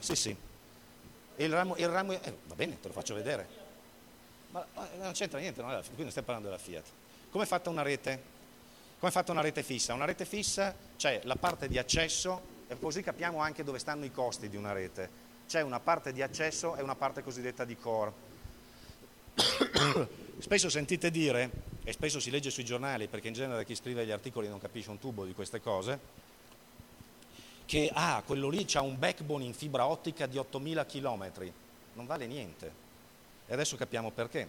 Sì, sì. E va bene, te lo faccio vedere. Ma non c'entra niente, qui non stiamo parlando della Fiat. Come è fatta una rete? Come è fatta una rete fissa? Una rete fissa c'è la parte di accesso, e così capiamo anche dove stanno i costi di una rete. C'è una parte di accesso e una parte cosiddetta di core. Spesso sentite dire, e spesso si legge sui giornali, perché in genere chi scrive gli articoli non capisce un tubo di queste cose, che quello lì c'ha un backbone in fibra ottica di 8000 km. Non vale niente. E adesso capiamo perché.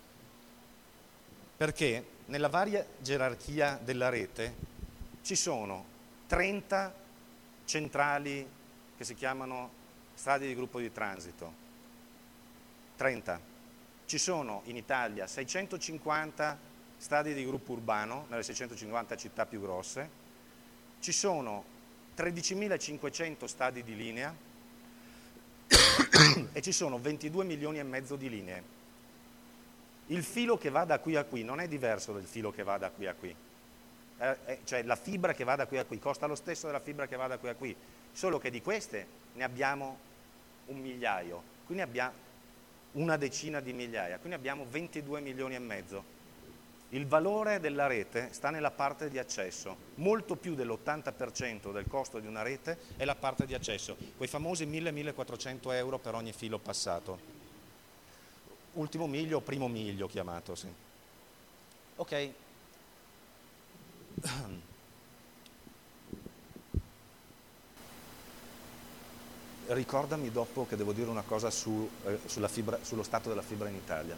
Perché nella varia gerarchia della rete ci sono 30 centrali che si chiamano stadi di gruppo di transito. 30. Ci sono in Italia 650 stadi di gruppo urbano, nelle 650 città più grosse. Ci sono 13.500 stadi di linea e ci sono 22 milioni e mezzo di linee. Il filo che va da qui a qui non è diverso del filo che va da qui a qui, cioè la fibra che va da qui a qui costa lo stesso della fibra che va da qui a qui, solo che di queste ne abbiamo 1 migliaio, qui ne abbiamo una decina di migliaia, quindi abbiamo 22 milioni e mezzo. Il valore della rete sta nella parte di accesso, molto più dell'80% del costo di una rete è la parte di accesso, quei famosi 1.000-1.400 euro per ogni filo passato. Ultimo miglio o primo miglio chiamato, sì. Ok. Ricordami dopo che devo dire una cosa sulla fibra, sullo stato della fibra in Italia.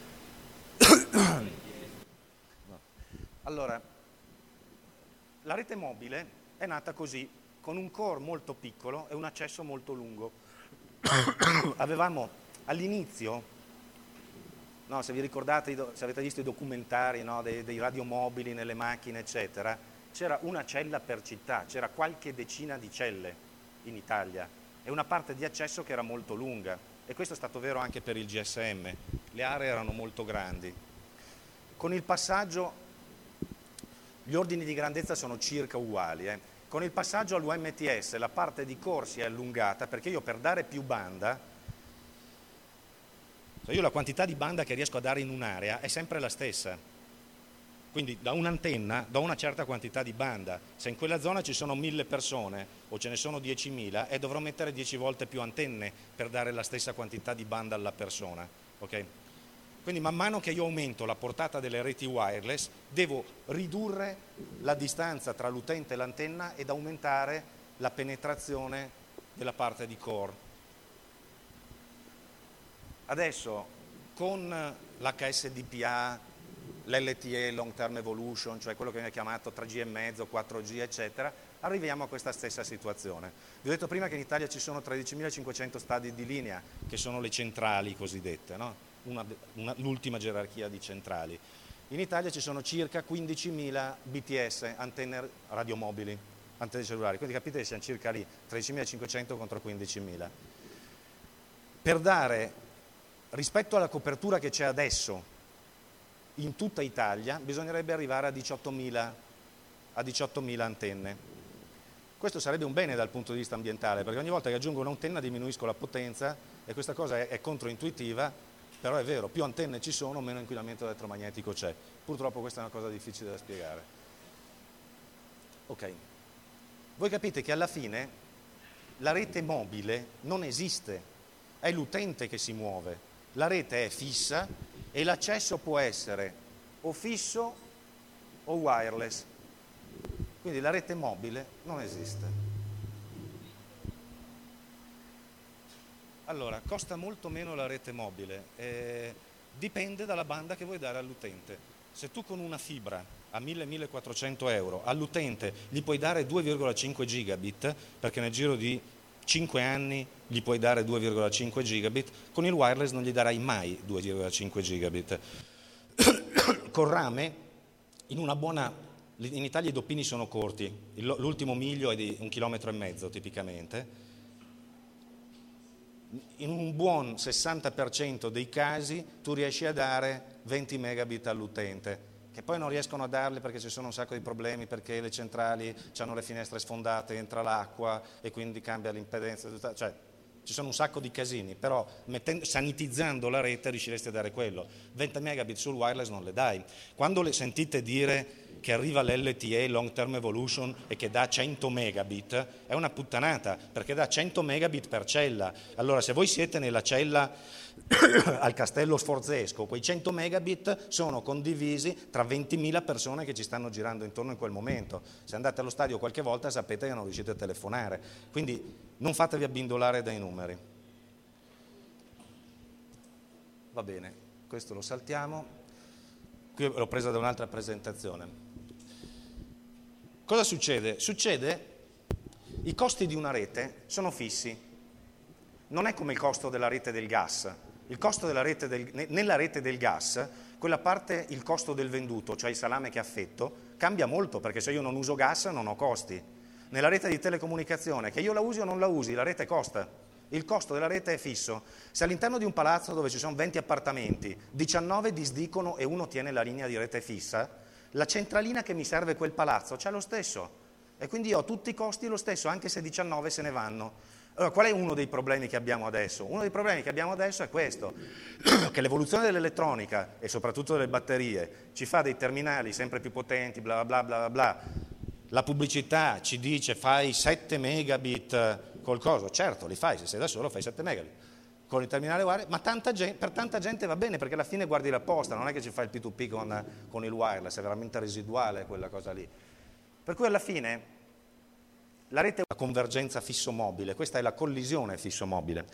Allora, la rete mobile è nata così, con un core molto piccolo e un accesso molto lungo. Avevamo all'inizio, no, se vi ricordate, se avete visto i documentari, no, dei radiomobili nelle macchine, eccetera, c'era una cella per città, c'era qualche decina di celle in Italia e una parte di accesso che era molto lunga. E questo è stato vero anche per il GSM, le aree erano molto grandi. Con il passaggio, gli ordini di grandezza sono circa uguali, Con il passaggio all'UMTS la parte di core si è allungata perché io per dare più banda, io la quantità di banda che riesco a dare in un'area è sempre la stessa, quindi da un'antenna do una certa quantità di banda, se in quella zona ci sono 1000 persone o ce ne sono 10.000 e dovrò mettere 10 volte più antenne per dare la stessa quantità di banda alla persona, ok? Quindi man mano che io aumento la portata delle reti wireless devo ridurre la distanza tra l'utente e l'antenna ed aumentare la penetrazione della parte di core. Adesso con l'HSDPA, l'LTE, Long Term Evolution, cioè quello che viene chiamato 3G+, 4G, eccetera, arriviamo a questa stessa situazione. Vi ho detto prima che in Italia ci sono 13.500 stadi di linea, che sono le centrali cosiddette, no? L'ultima gerarchia di centrali. In Italia ci sono circa 15.000 BTS, antenne radiomobili, antenne cellulari, quindi capite che siamo circa lì, 13.500 contro 15.000. Per dare, rispetto alla copertura che c'è adesso in tutta Italia, bisognerebbe arrivare a 18.000 antenne. Questo sarebbe un bene dal punto di vista ambientale, perché ogni volta che aggiungo un'antenna diminuisco la potenza e questa cosa è controintuitiva. Però è vero, più antenne ci sono, meno inquinamento elettromagnetico c'è. Purtroppo questa è una cosa difficile da spiegare. Ok. Voi capite che alla fine la rete mobile non esiste, è l'utente che si muove. La rete è fissa e l'accesso può essere o fisso o wireless. Quindi la rete mobile non esiste. Allora, costa molto meno la rete mobile, dipende dalla banda che vuoi dare all'utente. Se tu con una fibra a 1.000-1.400 euro all'utente gli puoi dare 2,5 gigabit, perché nel giro di 5 anni gli puoi dare 2,5 gigabit, con il wireless non gli darai mai 2,5 gigabit. Con rame, in Italia i doppini sono corti, l'ultimo miglio è di 1,5 km tipicamente. In un buon 60% dei casi tu riesci a dare 20 megabit all'utente, che poi non riescono a darli perché ci sono un sacco di problemi, perché le centrali hanno le finestre sfondate, entra l'acqua e quindi cambia l'impedenza, cioè ci sono un sacco di casini, però sanitizzando la rete riusciresti a dare quello. 20 megabit sul wireless non le dai. Quando le sentite dire che arriva l'LTE, Long Term Evolution, e che dà 100 megabit, è una puttanata, perché dà 100 megabit per cella. Allora, se voi siete nella cella al Castello Sforzesco, quei 100 megabit sono condivisi tra 20.000 persone che ci stanno girando intorno in quel momento. Se andate allo stadio qualche volta sapete che non riuscite a telefonare, quindi non fatevi abbindolare dai numeri. Va bene, questo lo saltiamo. Qui l'ho presa da un'altra presentazione. Cosa succede? Succede, i costi di una rete sono fissi, non è come il costo della rete del gas. Il costo della nella rete del gas, quella parte, il costo del venduto, cioè il salame che affetto, cambia molto, perché se io non uso gas non ho costi. Nella rete di telecomunicazione, che io la usi o non la usi, la rete costa. Il costo della rete è fisso. Se all'interno di un palazzo dove ci sono 20 appartamenti, 19 disdicono e uno tiene la linea di rete fissa, la centralina che mi serve quel palazzo c'è lo stesso. E quindi io ho tutti i costi lo stesso, anche se 19 se ne vanno. Allora, qual è uno dei problemi che abbiamo adesso? Uno dei problemi che abbiamo adesso è questo, che l'evoluzione dell'elettronica e soprattutto delle batterie ci fa dei terminali sempre più potenti, bla bla bla bla bla. La pubblicità ci dice fai 7 megabit col coso, certo li fai, se sei da solo fai 7 megabit con il terminale wireless, ma per tanta gente va bene, perché alla fine guardi la posta, non è che ci fa il P2P con il wireless, è veramente residuale quella cosa lì. Per cui alla fine la rete è una convergenza fisso-mobile, questa è la collisione fisso-mobile.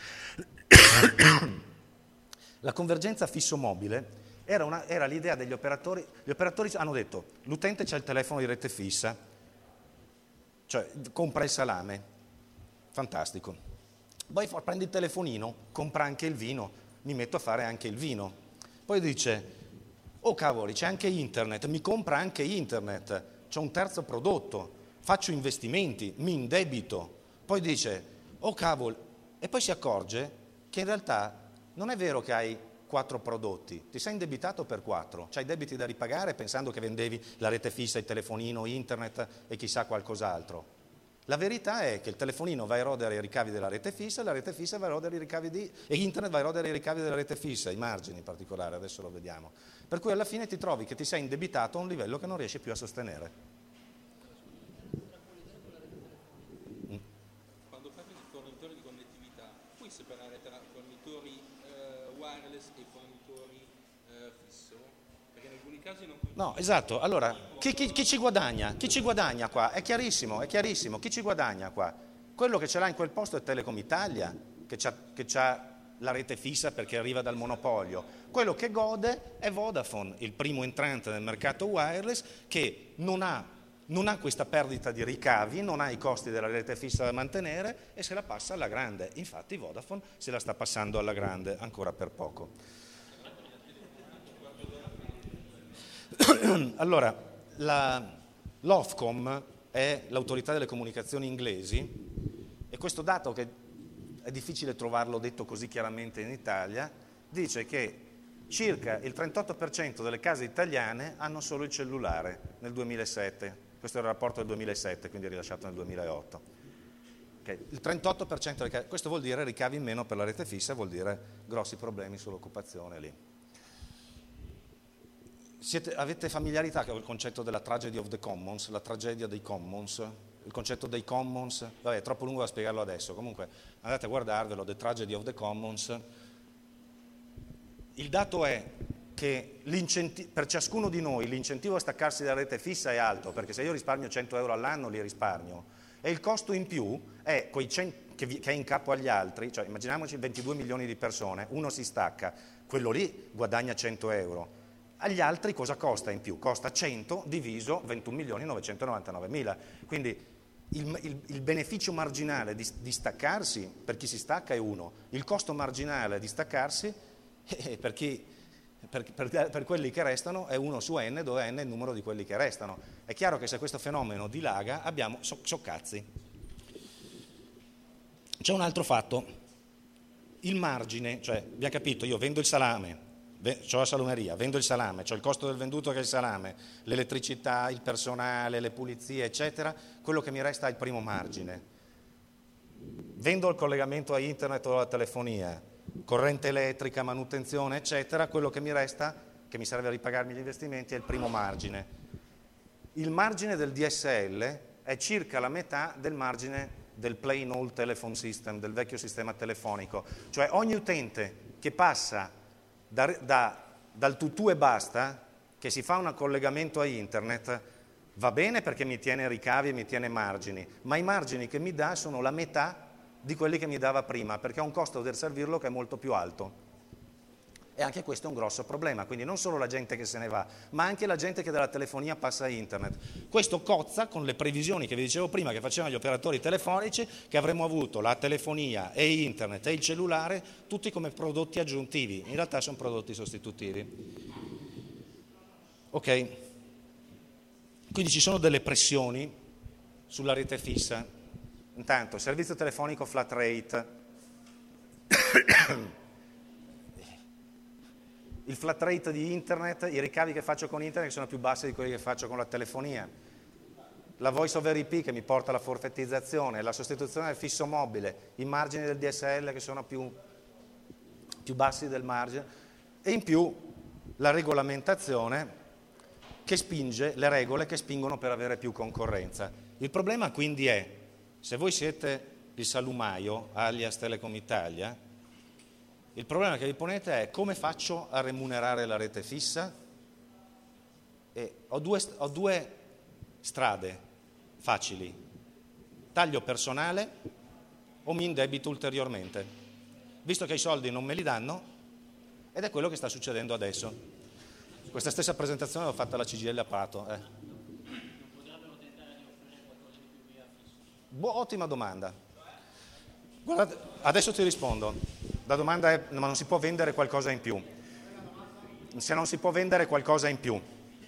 La convergenza fisso-mobile era l'idea degli operatori. Gli operatori hanno detto, l'utente c'ha il telefono di rete fissa, cioè compra il salame, fantastico. Poi prende il telefonino, compra anche il vino, mi metto a fare anche il vino. Poi dice, oh cavoli, c'è anche internet, mi compra anche internet, c'è un terzo prodotto, faccio investimenti, mi indebito. Poi dice, oh cavoli, e poi si accorge che in realtà non è vero che hai 4 prodotti, ti sei indebitato per 4, c'hai debiti da ripagare pensando che vendevi la rete fissa, il telefonino, internet e chissà qualcos'altro. La verità è che il telefonino va a erodere i ricavi della rete fissa, la rete fissa va a erodere i ricavi e internet va a erodere i ricavi della rete fissa, i margini in particolare, adesso lo vediamo. Per cui alla fine ti trovi che ti sei indebitato a un livello che non riesci più a sostenere. Quando parli di fornitori di connettività, puoi separare tra fornitori wireless e fornitori fisso? Perché in alcuni casi non... No, esatto. Allora, chi ci guadagna? Chi ci guadagna qua? È chiarissimo. Chi ci guadagna qua? Quello che ce l'ha in quel posto è Telecom Italia, che c'ha la rete fissa perché arriva dal monopolio. Quello che gode è Vodafone, il primo entrante nel mercato wireless, che non ha questa perdita di ricavi, non ha i costi della rete fissa da mantenere e se la passa alla grande. Infatti Vodafone se la sta passando alla grande ancora per poco. Allora, l'Ofcom è l'autorità delle comunicazioni inglesi e questo dato, che è difficile trovarlo detto così chiaramente in Italia, dice che circa il 38% delle case italiane hanno solo il cellulare nel 2007. Questo è il rapporto del 2007, quindi rilasciato nel 2008. Okay. Il 38% delle case, questo vuol dire ricavi in meno per la rete fissa, vuol dire grossi problemi sull'occupazione lì. Avete familiarità con il concetto della tragedy of the commons, la tragedia dei commons? Il concetto dei commons, vabbè, è troppo lungo da spiegarlo adesso, comunque andate a guardarvelo, The Tragedy of the Commons. Il dato è che per ciascuno di noi l'incentivo a staccarsi dalla rete fissa è alto, perché se io risparmio 100 euro all'anno li risparmio, e il costo in più è che è in capo agli altri, cioè immaginiamoci 22 milioni di persone, uno si stacca, quello lì guadagna 100 euro. Agli altri cosa costa in più? Costa 100 diviso 21.999.000. Quindi il beneficio marginale di staccarsi per chi si stacca è 1, il costo marginale di staccarsi per quelli che restano è 1 su n, dove n è il numero di quelli che restano. È chiaro che se questo fenomeno dilaga abbiamo cazzi. C'è un altro fatto, il margine, cioè abbiamo capito, io vendo il salame, c'ho la salumeria, vendo il salame, c'ho il costo del venduto che è il salame, l'elettricità, il personale, le pulizie, eccetera, quello che mi resta è il primo margine. vendo il collegamento a internet o alla telefonia, corrente elettrica, manutenzione, eccetera, quello che mi resta, che mi serve a ripagarmi gli investimenti, è il primo margine. Il margine del DSL è circa la metà del margine del plain old telephone system, del vecchio sistema telefonico. Cioè ogni utente che passa dal tutù e basta, che si fa un collegamento a internet, va bene perché mi tiene ricavi e mi tiene margini, ma i margini che mi dà sono la metà di quelli che mi dava prima, perché ha un costo del servirlo che è molto più alto. E anche questo è un grosso problema, quindi non solo la gente che se ne va, ma anche la gente che dalla telefonia passa a internet. Questo cozza con le previsioni che vi dicevo prima che facevano gli operatori telefonici, che avremmo avuto la telefonia e internet e il cellulare tutti come prodotti aggiuntivi, in realtà sono prodotti sostitutivi. Ok? Quindi ci sono delle pressioni sulla rete fissa. Intanto, servizio telefonico flat rate. Il flat rate di internet, i ricavi che faccio con internet sono più bassi di quelli che faccio con la telefonia. La voice over IP che mi porta alla forfettizzazione, la sostituzione del fisso mobile, i margini del DSL che sono più bassi del margine, e in più la regolamentazione che spinge, le regole che spingono per avere più concorrenza. Il problema quindi è, se voi siete il salumaio, alias Telecom Italia, il problema che vi ponete è: come faccio a remunerare la rete fissa? E ho due strade facili: taglio personale o mi indebito ulteriormente, visto che i soldi non me li danno, ed è quello che sta succedendo adesso. Questa stessa presentazione l'ho fatta alla CGIL a Prato. Non potrebbero tentare di offrire qualcosa di più via fisso? Ottima domanda. Guardate, adesso ti rispondo. La domanda è: ma non si può vendere qualcosa in più? Se non si può vendere qualcosa in più.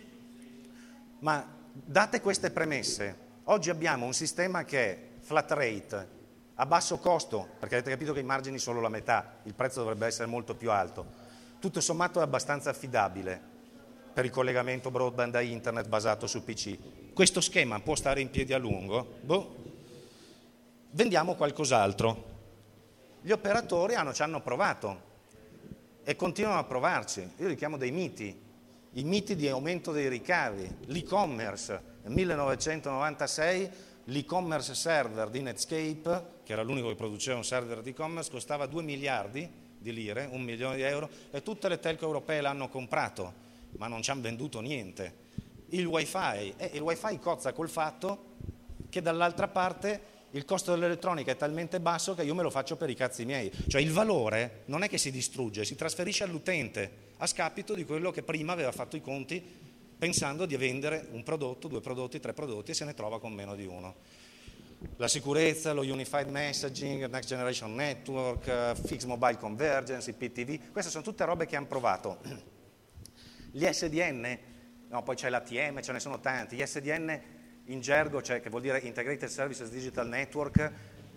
Ma date queste premesse, oggi abbiamo un sistema che è flat rate, a basso costo, perché avete capito che i margini sono la metà, il prezzo dovrebbe essere molto più alto. Tutto sommato è abbastanza affidabile per il collegamento broadband a internet basato su PC. Questo schema può stare in piedi a lungo? Vendiamo qualcos'altro. Gli operatori ci hanno provato e continuano a provarci. Io li chiamo dei miti, i miti di aumento dei ricavi. L'e-commerce, nel 1996 l'e-commerce server di Netscape, che era l'unico che produceva un server di e-commerce, costava 2 miliardi di lire, 1 milione di euro, e tutte le telco europee l'hanno comprato, ma non ci hanno venduto niente. Il wifi cozza col fatto che dall'altra parte il costo dell'elettronica è talmente basso che io me lo faccio per i cazzi miei. Cioè il valore non è che si distrugge, si trasferisce all'utente a scapito di quello che prima aveva fatto i conti pensando di vendere un prodotto, 2 prodotti, 3 prodotti, e se ne trova con meno di uno. La sicurezza, lo unified messaging, next generation network, fixed mobile convergence, i PTV, queste sono tutte robe che hanno provato. Gli SDN, no, poi c'è l'ATM, ce ne sono tanti. Gli SDN in gergo, cioè, che vuol dire Integrated Services Digital Network,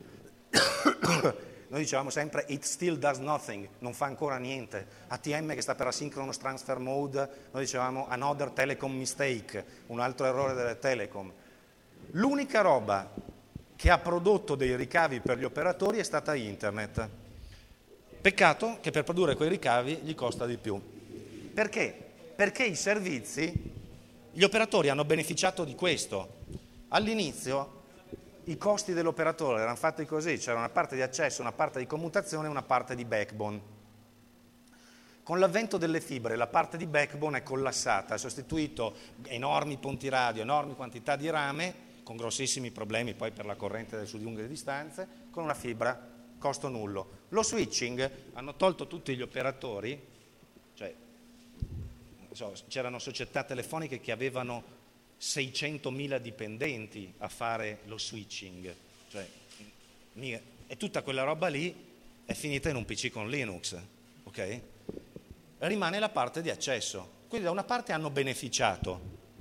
noi dicevamo sempre it still does nothing, non fa ancora niente. ATM che sta per Asynchronous Transfer Mode, noi dicevamo another telecom mistake, un altro errore delle telecom. L'unica roba che ha prodotto dei ricavi per gli operatori è stata internet. Peccato che per produrre quei ricavi gli costa di più. Perché? Perché i servizi, gli operatori hanno beneficiato di questo. All'inizio i costi dell'operatore erano fatti così: c'era una parte di accesso, una parte di commutazione e una parte di backbone. Con l'avvento delle fibre la parte di backbone è collassata, ha sostituito enormi ponti radio, enormi quantità di rame, con grossissimi problemi poi per la corrente su lunghe distanze, con una fibra costo nullo. Lo switching hanno tolto tutti gli operatori, cioè c'erano società telefoniche che avevano 600.000 dipendenti a fare lo switching, cioè, e tutta quella roba lì è finita in un PC con Linux, ok? Rimane la parte di accesso, quindi da una parte hanno beneficiato,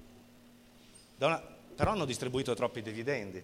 però hanno distribuito troppi dividendi,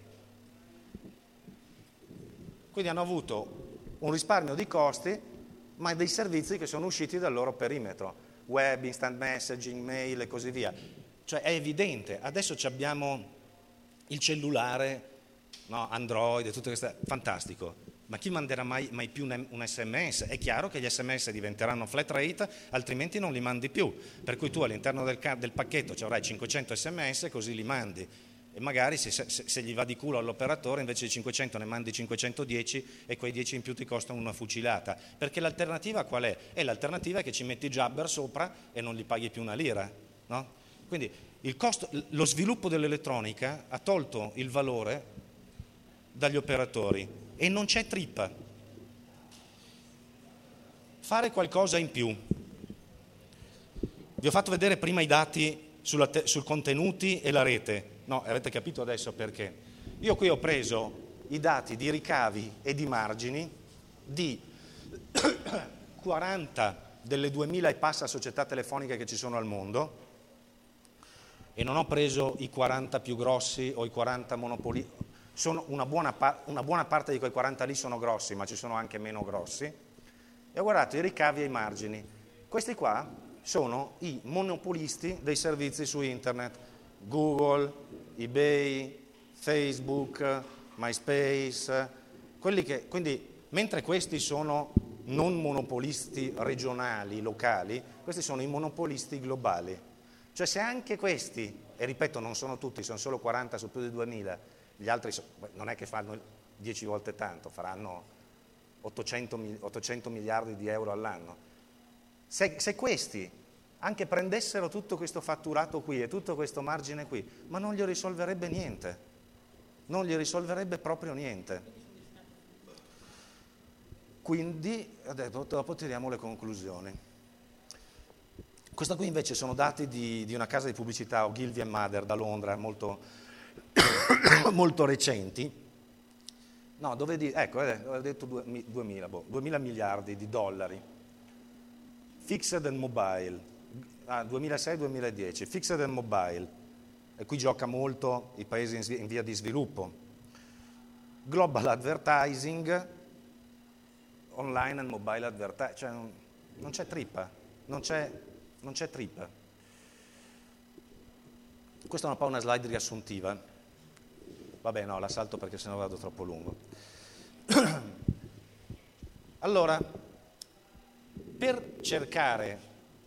quindi hanno avuto un risparmio di costi, ma dei servizi che sono usciti dal loro perimetro, web, instant messaging, mail e così via. Cioè è evidente, adesso abbiamo il cellulare no? Android e tutte queste, fantastico. Ma chi manderà mai più un SMS? È chiaro che gli SMS diventeranno flat rate, altrimenti non li mandi più. Per cui tu all'interno del pacchetto ci avrai 500 SMS, così li mandi. E magari se gli va di culo all'operatore, invece di 500 ne mandi 510 e quei 10 in più ti costano una fucilata. Perché l'alternativa qual è? L'alternativa è che ci metti Jabber sopra e non gli paghi più una lira, no? Quindi lo sviluppo dell'elettronica ha tolto il valore dagli operatori e non c'è trippa. Fare qualcosa in più. Vi ho fatto vedere prima i dati sul contenuti e la rete. No, avete capito adesso perché. Io qui ho preso i dati di ricavi e di margini di 40 delle 2000 e passa società telefoniche che ci sono al mondo, e non ho preso i 40 più grossi o i 40 monopoli. Una buona parte di quei 40 lì sono grossi, ma ci sono anche meno grossi. E ho guardato i ricavi e i margini. Questi qua sono i monopolisti dei servizi su internet: Google, eBay, Facebook, MySpace, quindi mentre questi sono non monopolisti regionali, locali, questi sono i monopolisti globali. Cioè se anche questi, e ripeto non sono tutti, sono solo 40 su più di 2000, gli altri non è che fanno 10 volte tanto, faranno 800 miliardi di euro all'anno. Se questi anche prendessero tutto questo fatturato qui e tutto questo margine qui, ma non gli risolverebbe niente, non gli risolverebbe proprio niente. Quindi, dopo tiriamo le conclusioni. Questo qui invece sono dati di una casa di pubblicità, Ogilvy & Mather, da Londra, molto, molto recenti. No, ho detto 2000 miliardi di dollari. Fixed and mobile, 2006-2010, fixed and mobile, e qui gioca molto i paesi in via di sviluppo. Global advertising, online and mobile advertising, cioè non c'è trippa, non c'è trippa. Questa è un po' una slide riassuntiva. Vabbè, no, la salto perché sennò vado troppo lungo. Allora, per cercare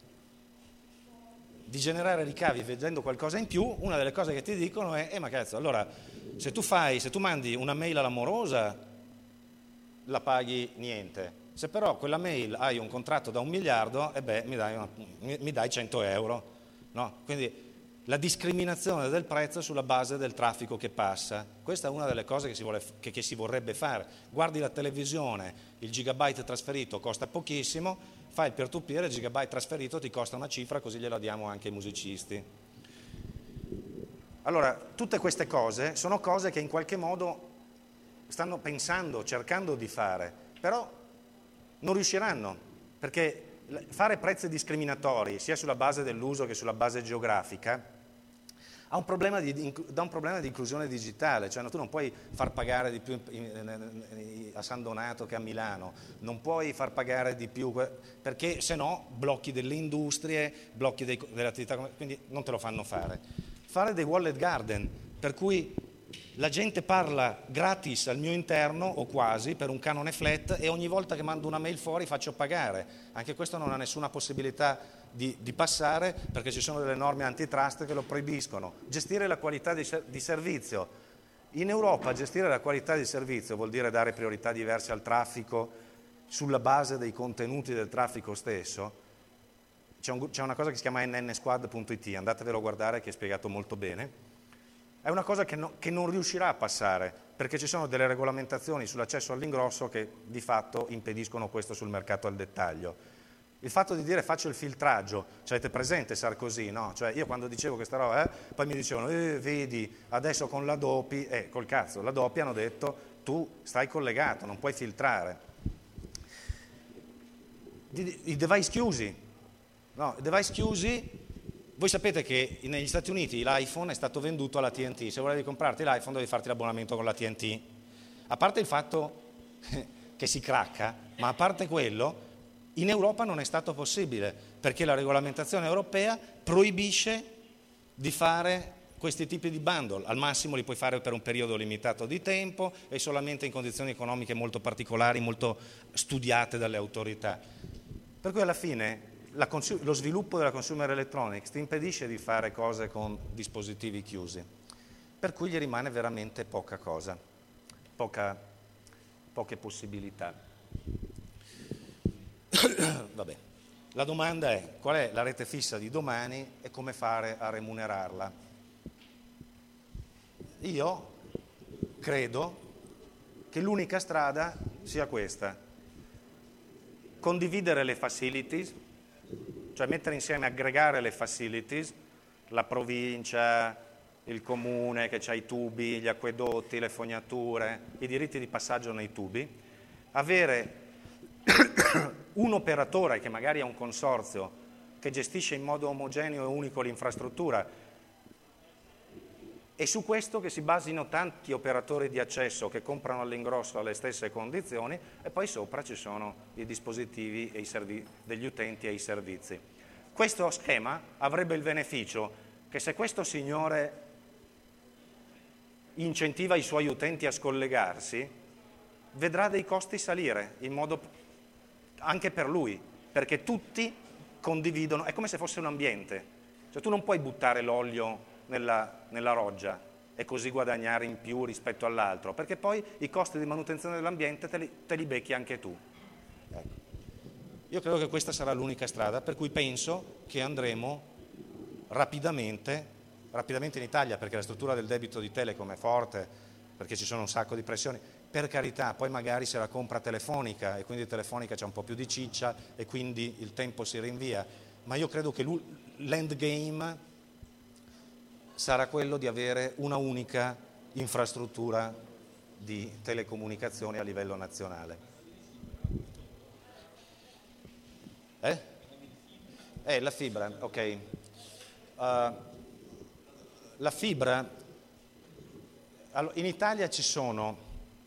di generare ricavi vedendo qualcosa in più, una delle cose che ti dicono è ma cazzo, allora se tu mandi una mail all'amorosa la paghi niente, se però quella mail hai un contratto da 1 miliardo, mi dai 100 euro, no? Quindi la discriminazione del prezzo sulla base del traffico che passa, questa è una delle cose che si vorrebbe fare. Guardi la televisione, il gigabyte trasferito costa pochissimo, fai il peer-to-peer, il gigabyte trasferito ti costa una cifra, così gliela diamo anche ai musicisti. Allora, tutte queste cose sono cose che in qualche modo stanno pensando, cercando di fare, però non riusciranno, perché fare prezzi discriminatori sia sulla base dell'uso che sulla base geografica ha un problema di inclusione digitale, cioè tu non puoi far pagare di più a San Donato che a Milano, non puoi far pagare di più perché se no blocchi delle industrie, blocchi delle attività, quindi non te lo fanno fare. Fare dei wallet garden, per cui la gente parla gratis al mio interno o quasi per un canone flat e ogni volta che mando una mail fuori faccio pagare. Anche questo non ha nessuna possibilità di passare perché ci sono delle norme antitrust che lo proibiscono. Gestire la qualità di servizio. In Europa gestire la qualità di servizio vuol dire dare priorità diverse al traffico sulla base dei contenuti del traffico stesso. C'è una cosa che si chiama nnsquad.it, andatevelo a guardare che è spiegato molto bene. È una cosa che non riuscirà a passare, perché ci sono delle regolamentazioni sull'accesso all'ingrosso che di fatto impediscono questo sul mercato al dettaglio. Il fatto di dire faccio il filtraggio, cioè avete presente Sarkozy, no? Cioè io quando dicevo questa roba, poi mi dicevano, vedi, adesso con l'Adopi, col cazzo, l'Adopi hanno detto, tu stai collegato, non puoi filtrare. I device chiusi, no, i device chiusi. Voi sapete che negli Stati Uniti l'iPhone è stato venduto alla TNT, se volevi comprarti l'iPhone devi farti l'abbonamento con la TNT. A parte il fatto che si cracca, ma a parte quello, in Europa non è stato possibile, perché la regolamentazione europea proibisce di fare questi tipi di bundle al massimo li puoi fare per un periodo limitato di tempo e solamente in condizioni economiche molto particolari, molto studiate dalle autorità. Per cui alla fine lo sviluppo della consumer electronics ti impedisce di fare cose con dispositivi chiusi, per cui gli rimane veramente poca cosa, poche possibilità. Vabbè. La domanda è: qual è la rete fissa di domani e come fare a remunerarla? Io credo che l'unica strada sia questa: condividere le facilities, cioè mettere insieme, aggregare le facilities, la provincia, il comune che ha i tubi, gli acquedotti, le fognature, i diritti di passaggio nei tubi, avere un operatore che magari ha un consorzio che gestisce in modo omogeneo e unico l'infrastruttura, e su questo che si basino tanti operatori di accesso che comprano all'ingrosso alle stesse condizioni, e poi sopra ci sono i dispositivi e degli utenti e i servizi. Questo schema avrebbe il beneficio che, se questo signore incentiva i suoi utenti a scollegarsi, vedrà dei costi salire in modo anche per lui, perché tutti condividono, è come se fosse un ambiente, cioè tu non puoi buttare l'olio nella roggia e così guadagnare in più rispetto all'altro, perché poi i costi di manutenzione dell'ambiente te li becchi anche tu. Ecco. Io credo che questa sarà l'unica strada, per cui penso che andremo rapidamente in Italia, perché la struttura del debito di Telecom è forte, perché ci sono un sacco di pressioni. Per carità, poi magari se la compra Telefonica e quindi Telefonica c'è un po' più di ciccia e quindi il tempo si rinvia, ma io credo che l'endgame sarà quello di avere una unica infrastruttura di telecomunicazioni a livello nazionale. La fibra, ok. La fibra, allora, in Italia ci sono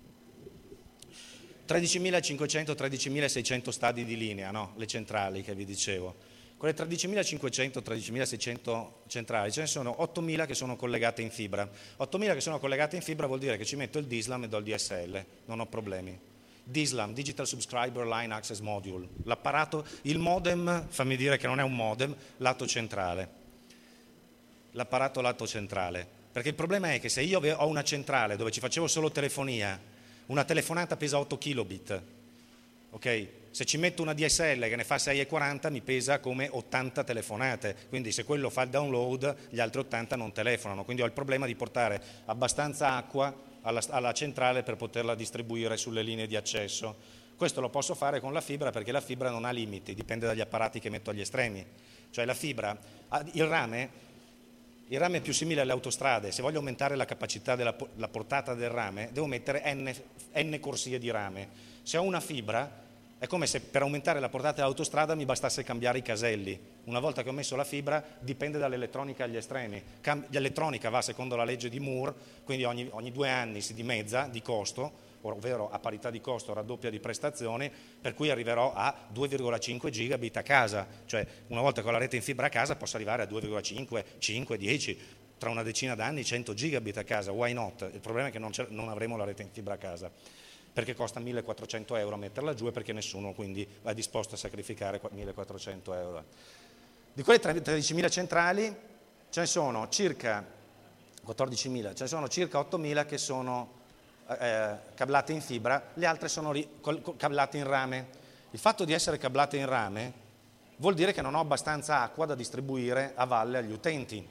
13.500, 13.600 stadi di linea, no? Le centrali che vi dicevo. Con le 13.500, 13.600 centrali ce ne sono 8.000 che sono collegate in fibra. 8.000 che sono collegate in fibra vuol dire che ci metto il DSLAM e do il DSL, non ho problemi. DSLAM, Digital Subscriber Line Access Module, l'apparato, il modem, fammi dire che non è un modem, lato centrale. L'apparato lato centrale. Perché il problema è che se io ho una centrale dove ci facevo solo telefonia, una telefonata pesa 8 kilobit, ok? Se ci metto una DSL che ne fa 6,40 mi pesa come 80 telefonate, quindi se quello fa il download gli altri 80 non telefonano, quindi ho il problema di portare abbastanza acqua alla centrale per poterla distribuire sulle linee di accesso. Questo lo posso fare con la fibra perché la fibra non ha limiti, dipende dagli apparati che metto agli estremi. Cioè la fibra, il rame è più simile alle autostrade. Se voglio aumentare la capacità la portata del rame, devo mettere n corsie di rame. Se ho una fibra, è come se per aumentare la portata dell'autostrada mi bastasse cambiare i caselli. Una volta che ho messo la fibra, dipende dall'elettronica agli estremi. L'elettronica va secondo la legge di Moore, quindi ogni 2 anni si dimezza di costo, ovvero a parità di costo raddoppia di prestazioni, per cui arriverò a 2,5 gigabit a casa, cioè una volta che ho la rete in fibra a casa posso arrivare a 2,5, 5, 10, tra una decina d'anni 100 gigabit a casa, why not? Il problema è che non avremo la rete in fibra a casa, perché costa 1.400 euro metterla giù e perché nessuno quindi è disposto a sacrificare 1.400 euro. Di quelle 13.000 centrali ce ne sono circa 14.000, ce ne sono circa 8.000 che sono cablate in fibra, le altre sono cablate in rame. Il fatto di essere cablate in rame vuol dire che non ho abbastanza acqua da distribuire a valle agli utenti.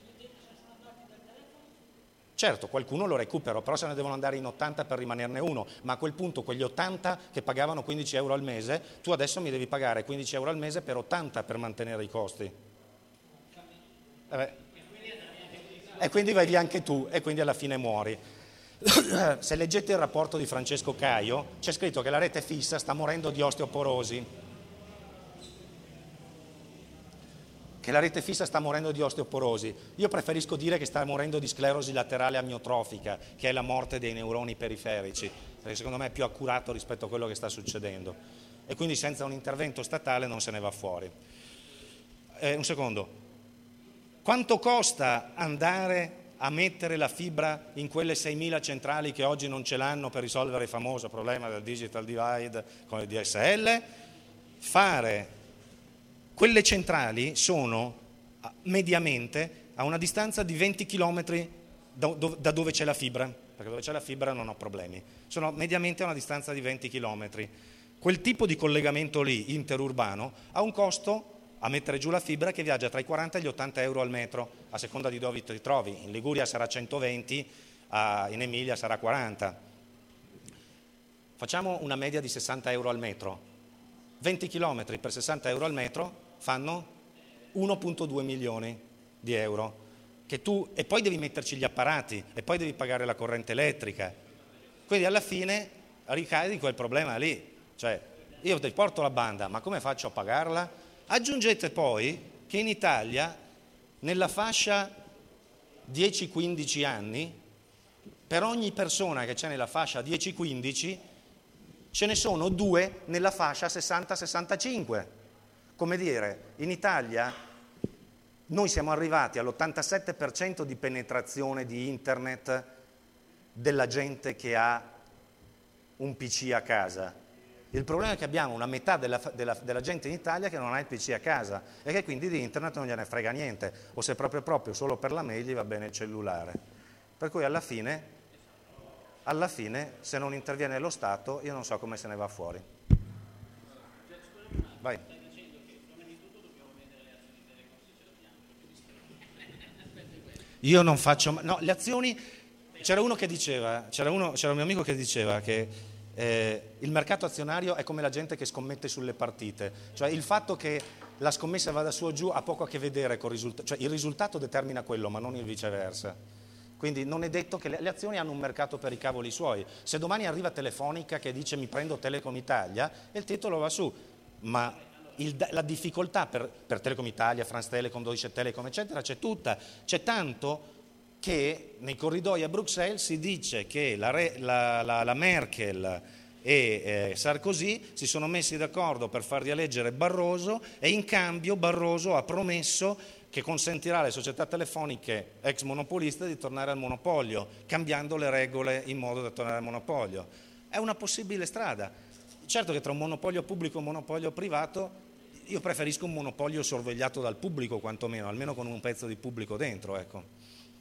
Certo, qualcuno lo recupero, però se ne devono andare in 80 per rimanerne uno, ma a quel punto quegli 80 che pagavano 15 euro al mese, tu adesso mi devi pagare 15 euro al mese per 80 per mantenere i costi. E quindi vai via anche tu e quindi alla fine muori. Se leggete il rapporto di Francesco Caio, c'è scritto che la rete fissa sta morendo di osteoporosi. Che la rete fissa sta morendo di osteoporosi. Io preferisco dire che sta morendo di sclerosi laterale amiotrofica, che è la morte dei neuroni periferici, perché secondo me è più accurato rispetto a quello che sta succedendo. E quindi senza un intervento statale non se ne va fuori. Un secondo. Quanto costa andare a mettere la fibra in quelle 6.000 centrali che oggi non ce l'hanno per risolvere il famoso problema del digital divide con il DSL? Fare quelle centrali sono mediamente a una distanza di 20 km da dove c'è la fibra, perché dove c'è la fibra non ho problemi, sono mediamente a una distanza di 20 km. Quel tipo di collegamento lì, interurbano, ha un costo a mettere giù la fibra che viaggia tra i 40 e gli 80 euro al metro, a seconda di dove ti trovi. In Liguria sarà 120, in Emilia sarà 40. Facciamo una media di 60 euro al metro. 20 km per 60 euro al metro fanno 1,2 milioni di euro. E poi devi metterci gli apparati, e poi devi pagare la corrente elettrica. Quindi alla fine ricadi in quel problema lì. Cioè, io ti porto la banda, ma come faccio a pagarla? Aggiungete poi che in Italia, nella fascia 10-15 anni, per ogni persona che c'è nella fascia 10-15, ce ne sono 2 nella fascia 60-65. Come dire, in Italia noi siamo arrivati all'87% di penetrazione di internet della gente che ha un PC a casa. Il problema è che abbiamo una metà della gente in Italia che non ha il PC a casa e che quindi di internet non gliene frega niente, o se proprio solo per la mail gli va bene il cellulare. Per cui alla fine, se non interviene lo Stato, io non so come se ne va fuori. Vai. Io non faccio... No, le azioni... C'era un mio amico che diceva che il mercato azionario è come la gente che scommette sulle partite, cioè il fatto che la scommessa vada su o giù ha poco a che vedere con il risultato, cioè il risultato determina quello, ma non il viceversa. Quindi non è detto che le azioni hanno un mercato per i cavoli suoi. Se domani arriva Telefonica che dice mi prendo Telecom Italia, il titolo va su, ma la difficoltà per Telecom Italia, France Telecom, Deutsche Telekom, eccetera, c'è tutta, c'è tanto che nei corridoi a Bruxelles si dice che la Merkel e Sarkozy si sono messi d'accordo per far rieleggere Barroso e in cambio Barroso ha promesso che consentirà alle società telefoniche ex monopoliste di tornare al monopolio, cambiando le regole in modo da tornare al monopolio. È una possibile strada. Certo che tra un monopolio pubblico e un monopolio privato io preferisco un monopolio sorvegliato dal pubblico quantomeno, almeno con un pezzo di pubblico dentro, ecco.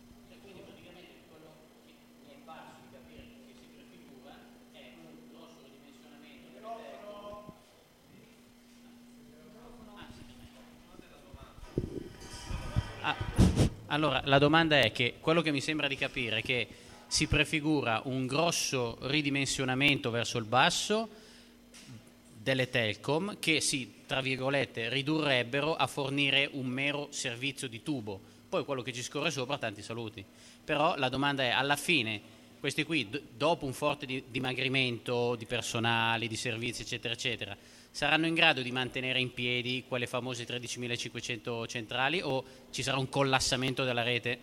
Allora, la domanda è che quello che mi sembra di capire è che si prefigura un grosso ridimensionamento verso il basso delle telcom che si, tra virgolette, ridurrebbero a fornire un mero servizio di tubo. Poi quello che ci scorre sopra, tanti saluti. Però la domanda è, alla fine, questi qui, dopo un forte dimagrimento di personali, di servizi, eccetera, eccetera, saranno in grado di mantenere in piedi quelle famose 13.500 centrali o ci sarà un collassamento della rete?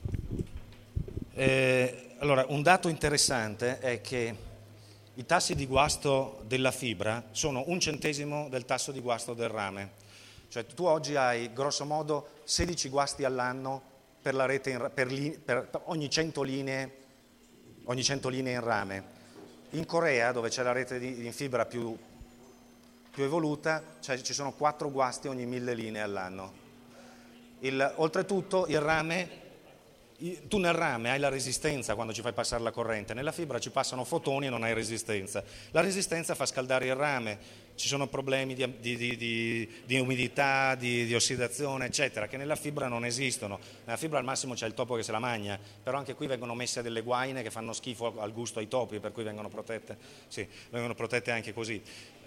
Prego. Allora, un dato interessante è che i tassi di guasto della fibra sono 1 centesimo del tasso di guasto del rame. Cioè tu oggi hai grosso modo 16 guasti all'anno per la rete per ogni 100 linee in rame. In Corea, dove c'è la rete in fibra più evoluta, cioè ci sono 4 guasti ogni 1000 linee all'anno. Oltretutto il rame, tu nel rame hai la resistenza quando ci fai passare la corrente, nella fibra ci passano fotoni e non hai resistenza. La resistenza fa scaldare il rame, ci sono problemi di umidità, di ossidazione, eccetera, che nella fibra non esistono. Nella fibra al massimo c'è il topo che se la mangia, però anche qui vengono messe delle guaine che fanno schifo al gusto ai topi, per cui vengono protette, sì, vengono protette anche così.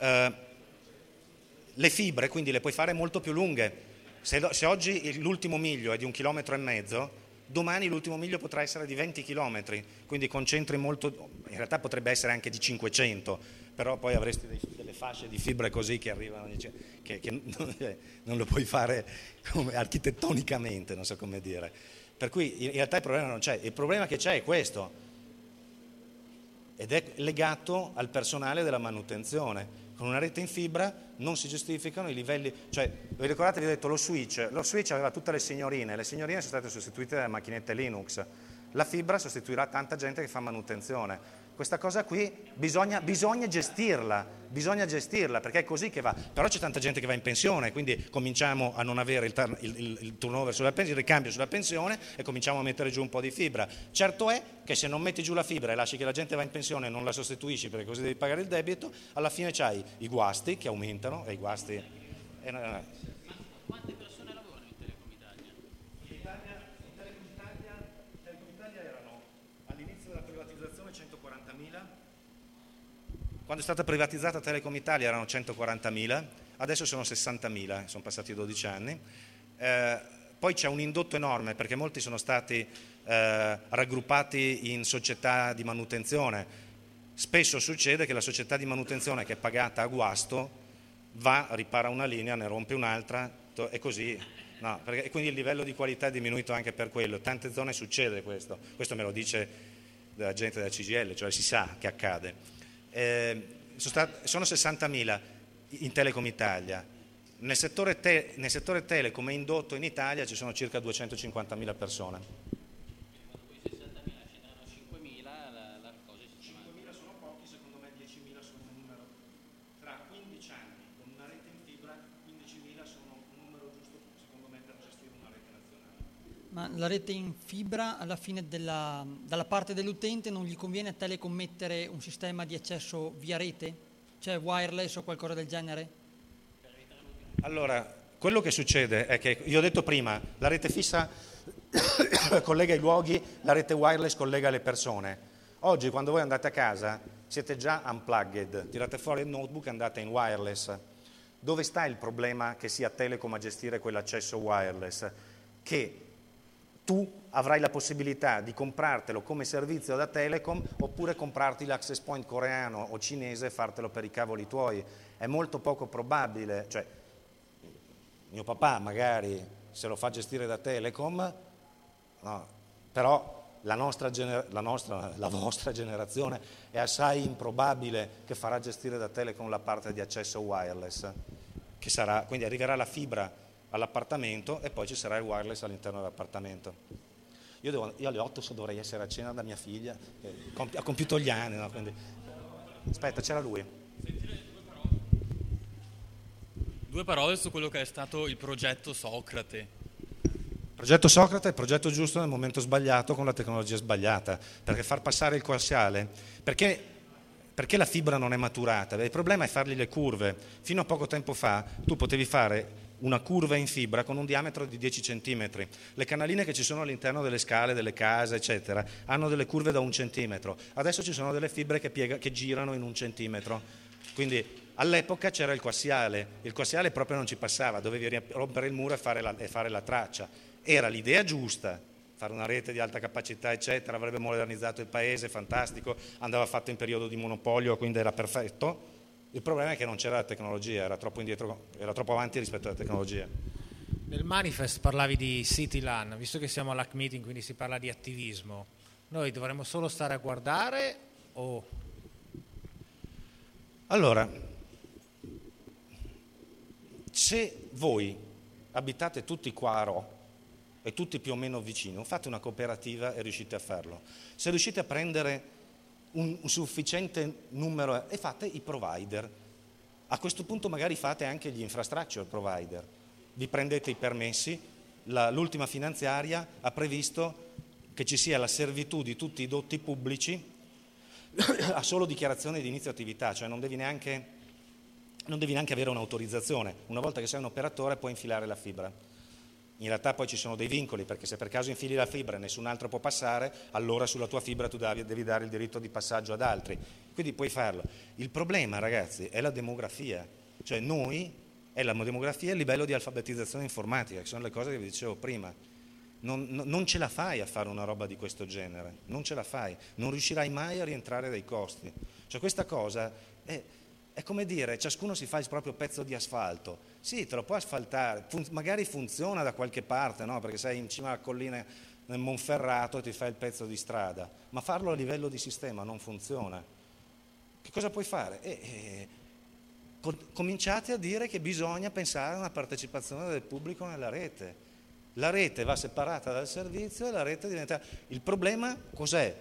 Le fibre quindi le puoi fare molto più lunghe. Se oggi l'ultimo miglio è di 1,5 chilometri, domani l'ultimo miglio potrà essere di 20 chilometri, quindi concentri molto, in realtà potrebbe essere anche di 500, però poi avresti delle fasce di fibre così che arrivano, che non lo puoi fare architettonicamente, non so come dire. Per cui in realtà il problema non c'è, il problema che c'è è questo, ed è legato al personale della manutenzione. Con una rete in fibra non si giustificano i livelli, cioè, vi ricordate, vi ho detto lo switch aveva tutte le signorine sono state sostituite dalle macchinette Linux, la fibra sostituirà tanta gente che fa manutenzione. Questa cosa qui bisogna gestirla, perché è così che va. Però c'è tanta gente che va in pensione, quindi cominciamo a non avere il turnover sulla pensione, il ricambio sulla pensione, e cominciamo a mettere giù un po' di fibra. Certo è che se non metti giù la fibra e lasci che la gente va in pensione e non la sostituisci perché così devi pagare il debito, alla fine c'hai i guasti che aumentano, e i guasti... Quante persone lavorano in Telecom Italia? In Telecom Italia erano all'inizio della privatizzazione 140.000, quando è stata privatizzata Telecom Italia erano 140.000, adesso sono 60.000, sono passati 12 anni. Poi c'è un indotto enorme perché molti sono stati raggruppati in società di manutenzione. Spesso succede che la società di manutenzione, che è pagata a guasto, va, ripara una linea, ne rompe un'altra e così, no, e quindi il livello di qualità è diminuito anche per quello. In tante zone succede questo me lo dice la gente della CGIL, cioè si sa che accade. Sono 60.000 in Telecom Italia. Nel settore telecom e indotto in Italia ci sono circa 250.000 persone. Quando poi 60.000 scenderanno a 5.000, la cosa si sistema. 5.000 sono pochi, secondo me 10.000 sono un numero. Tra 15 anni, con una rete in fibra, 15.000 sono un numero giusto, secondo me, per gestire una rete nazionale. Ma la rete in fibra, alla fine dalla parte dell'utente, non gli conviene a Telecom mettere un sistema di accesso via rete? Cioè wireless o qualcosa del genere? Allora, quello che succede è che, io ho detto prima, la rete fissa collega i luoghi, la rete wireless collega le persone. Oggi, quando voi andate a casa, siete già unplugged, tirate fuori il notebook e andate in wireless. Dove sta il problema che sia Telecom a gestire quell'accesso wireless? Che tu avrai la possibilità di comprartelo come servizio da Telecom, oppure comprarti l'access point coreano o cinese e fartelo per i cavoli tuoi. È molto poco probabile, cioè mio papà magari se lo fa gestire da Telecom, no, però la vostra generazione è assai improbabile che farà gestire da Telecom la parte di accesso wireless, che sarà, quindi arriverà la fibra all'appartamento e poi ci sarà il wireless all'interno dell'appartamento. Io alle 8 dovrei essere a cena da mia figlia, che ha compiuto gli anni, no? Quindi... Aspetta, c'era lui. Due parole su quello che è stato il progetto Socrate. Il progetto Socrate è il progetto giusto nel momento sbagliato con la tecnologia sbagliata, perché far passare il coassiale, perché la fibra non è maturata? Beh, il problema è fargli le curve. Fino a poco tempo fa tu potevi fare una curva in fibra con un diametro di 10 cm. Le canaline che ci sono all'interno delle scale, delle case, eccetera, hanno delle curve da 1 centimetro. Adesso ci sono delle fibre che girano in 1 centimetro. Quindi all'epoca c'era il coassiale proprio non ci passava, dovevi rompere il muro e fare la traccia. Era l'idea giusta, fare una rete di alta capacità, eccetera, avrebbe modernizzato il paese, fantastico, andava fatto in periodo di monopolio, quindi era perfetto. Il problema è che non c'era la tecnologia, era troppo indietro, era troppo avanti rispetto alla tecnologia. Nel manifest parlavi di CityLAN, visto che siamo all'Hack Meeting, quindi si parla di attivismo. Noi dovremmo solo stare a guardare o... Allora, se voi abitate tutti qua a Rho e tutti più o meno vicino, fate una cooperativa e riuscite a farlo. Se riuscite a prendere un sufficiente numero e fate i provider, a questo punto magari fate anche gli infrastructure provider, vi prendete i permessi, l'ultima finanziaria ha previsto che ci sia la servitù di tutti i dotti pubblici a solo dichiarazione di inizio attività, cioè non devi neanche avere un'autorizzazione, una volta che sei un operatore puoi infilare la fibra. In realtà poi ci sono dei vincoli, perché se per caso infili la fibra e nessun altro può passare, allora sulla tua fibra tu devi dare il diritto di passaggio ad altri, quindi puoi farlo. Il problema, ragazzi, è la demografia, cioè è la demografia e il livello di alfabetizzazione informatica, che sono le cose che vi dicevo prima. Non ce la fai a fare una roba di questo genere, non ce la fai, non riuscirai mai a rientrare dai costi. Cioè questa cosa è come dire, ciascuno si fa il proprio pezzo di asfalto. Sì, te lo puoi asfaltare, magari funziona da qualche parte, no? Perché sei in cima alla collina nel Monferrato e ti fai il pezzo di strada, ma farlo a livello di sistema non funziona. Che cosa puoi fare? cominciate a dire che bisogna pensare a una partecipazione del pubblico nella rete. La rete va separata dal servizio e la rete diventa... Il problema cos'è?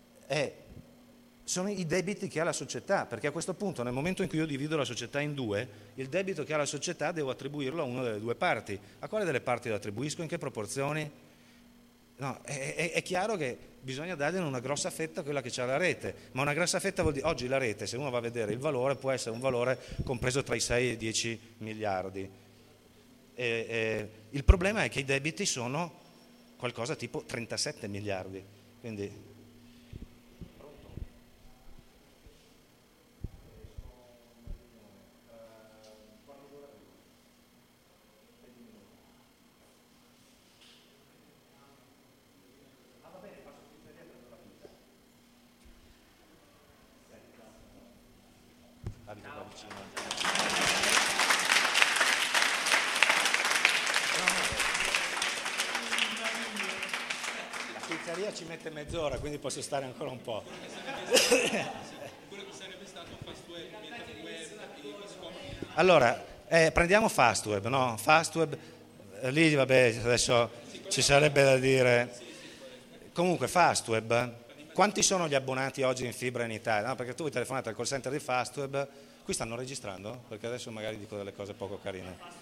Sono i debiti che ha la società, perché a questo punto, nel momento in cui io divido la società in due, il debito che ha la società devo attribuirlo a una delle due parti. A quale delle parti lo attribuisco? In che proporzioni? No, è chiaro che bisogna dargliene una grossa fetta a quella che c'ha la rete, ma una grossa fetta vuol dire, oggi la rete, se uno va a vedere il valore, può essere un valore compreso tra i 6 e i 10 miliardi. Il problema è che i debiti sono qualcosa tipo 37 miliardi, quindi... Ci mette mezz'ora, quindi posso stare ancora un po'. Quello che sarebbe stato Fastweb, Allora, prendiamo Fastweb, no? Fastweb, lì vabbè, adesso ci sarebbe da dire. Comunque Fastweb, quanti sono gli abbonati oggi in fibra in Italia? No, perché tu hai telefonato al call center di Fastweb, qui stanno registrando? Perché adesso magari dico delle cose poco carine.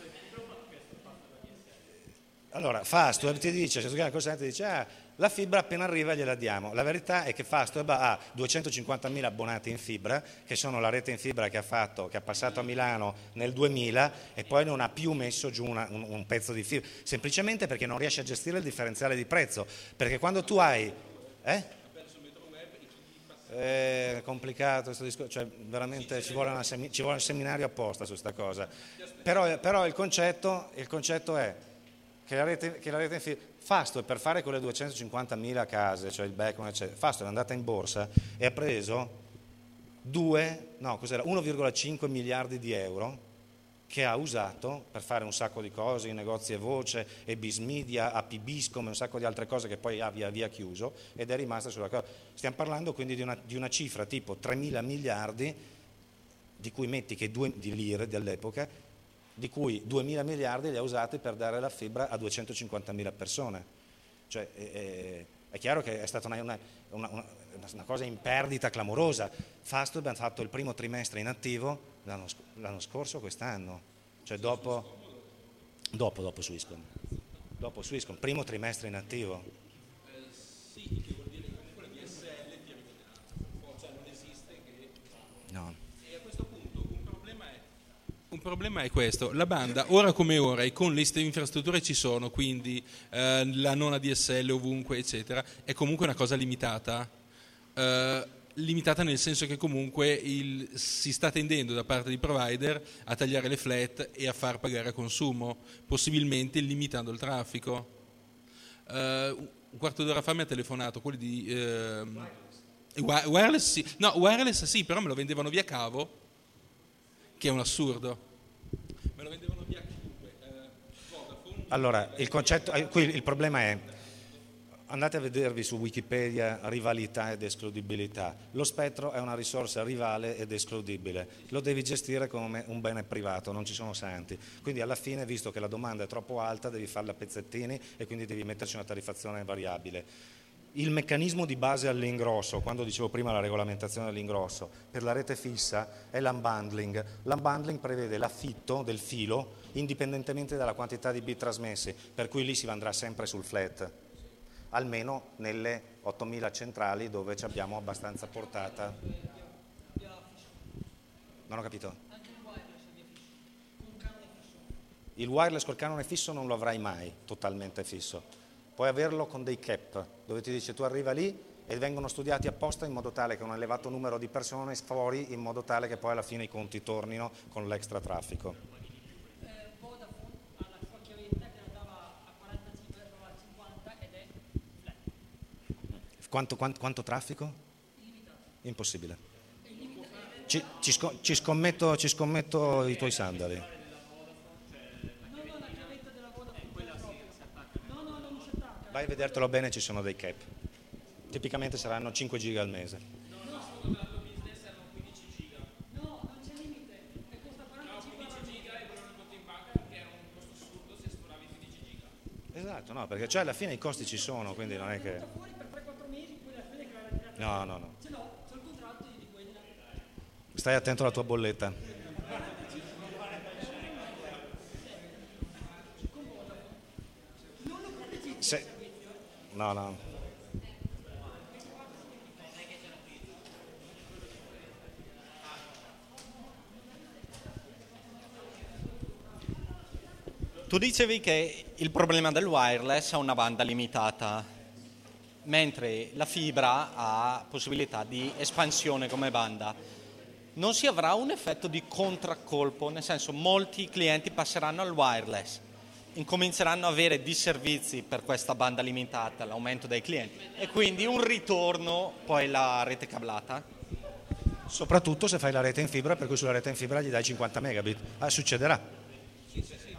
Allora, Fastweb ti dice, se tu chiami al call center ti dice, la fibra appena arriva gliela diamo. La verità è che Fastweb ha 250.000 abbonati in fibra, che sono la rete in fibra che ha passato a Milano nel 2000 e poi non ha più messo giù un pezzo di fibra, semplicemente perché non riesce a gestire il differenziale di prezzo, perché quando tu hai... È complicato questo discorso, cioè veramente ci vuole un seminario apposta su questa cosa, però il concetto è che la rete in fibra, Fastweb per fare quelle 250.000 case, cioè il backbone eccetera, Fastweb è andata in borsa e ha preso 1,5 miliardi di euro che ha usato per fare un sacco di cose, i negozi e voce, e Bismedia, AP Biscom e un sacco di altre cose che poi ha via via chiuso ed è rimasta sulla cosa. Stiamo parlando quindi di una cifra tipo 3.000 miliardi, di cui metti che di lire dell'epoca, di cui 2.000 miliardi li ha usati per dare la fibra a 250.000 persone. Cioè, è chiaro che è stata una cosa in perdita clamorosa. Fastweb ha fatto il primo trimestre in attivo l'anno scorso o quest'anno, cioè dopo Swisscom. Dopo Swisscom, primo trimestre in attivo. Sì, che vuol dire che comunque la DSL ti arriva, cioè non esiste che... No. E a questo punto un problema è questo, la banda ora come ora e con le infrastrutture ci sono, quindi la non ADSL ovunque eccetera, è comunque una cosa limitata, limitata nel senso che comunque si sta tendendo da parte dei provider a tagliare le flat e a far pagare a consumo, possibilmente limitando il traffico. Un quarto d'ora fa mi ha telefonato quelli di wireless sì. No, wireless sì, però me lo vendevano via cavo, che è un assurdo. Me lo vendevano via chiunque. Vodafone. Allora, qui il problema è, andate a vedervi su Wikipedia rivalità ed escludibilità. Lo spettro è una risorsa rivale ed escludibile, lo devi gestire come un bene privato, non ci sono santi. Quindi alla fine, visto che la domanda è troppo alta, devi farla a pezzettini e quindi devi metterci una tariffazione variabile. Il meccanismo di base all'ingrosso, quando dicevo prima la regolamentazione dell'ingrosso, per la rete fissa è l'unbundling. L'unbundling prevede l'affitto del filo indipendentemente dalla quantità di bit trasmessi, per cui lì si andrà sempre sul flat, almeno nelle 8.000 centrali dove ci abbiamo abbastanza portata. Non ho capito. Il wireless col canone fisso non lo avrai mai totalmente fisso. Puoi averlo con dei cap, dove ti dice tu arriva lì e vengono studiati apposta in modo tale che un elevato numero di persone fuori, in modo tale che poi alla fine i conti tornino con l'extra traffico. Vodafone ha la sua chiavetta che la dava a 45, la dava a 50 ed è flat. Quanto traffico? Impossibile. Ci scommetto i tuoi sandali. Vai a vedertelo bene, ci sono dei cap. Tipicamente saranno 5 giga al mese. No, non c'è limite, costa Esatto, no, perché cioè alla fine i costi ci sono, quindi non è che... No. Stai attento alla tua bolletta. No. Tu dicevi che il problema del wireless ha una banda limitata, mentre la fibra ha possibilità di espansione come banda. Non si avrà un effetto di contraccolpo, nel senso molti clienti passeranno al wireless, incominceranno a avere disservizi per questa banda limitata, l'aumento dei clienti, e quindi un ritorno poi alla rete cablata? Soprattutto se fai la rete in fibra, per cui sulla rete in fibra gli dai 50 megabit. Succederà. Sì.